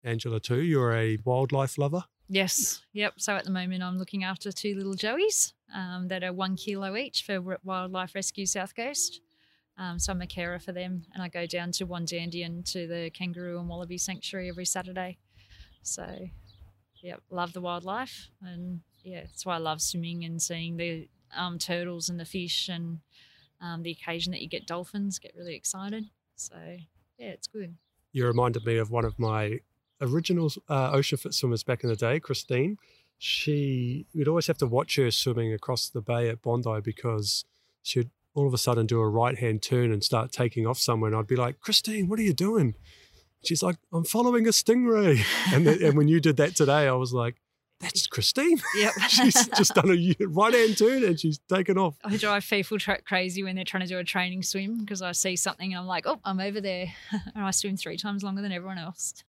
Angela, too. You're a wildlife lover. Yes. Yep. So at the moment, I'm looking after two little joeys that are 1 kilo each for Wildlife Rescue South Coast. So I'm a carer for them, and I go down to Wandandian to the kangaroo and wallaby sanctuary every Saturday. So, yeah, love the wildlife, and yeah, that's why I love swimming and seeing the turtles and the fish, and the occasion that you get dolphins, get really excited. So, yeah, it's good. You reminded me of one of my original ocean foot swimmers back in the day, Christine. We'd always have to watch her swimming across the bay at Bondi because she'd all of a sudden do a right-hand turn and start taking off somewhere. And I'd be like, Christine, what are you doing? She's like, I'm following a stingray. And when you did that today, I was like, that's Christine. Yep. She's just done a right-hand turn and she's taken off. I drive people crazy when they're trying to do a training swim because I see something and I'm like, oh, I'm over there. And I swim 3 times longer than everyone else.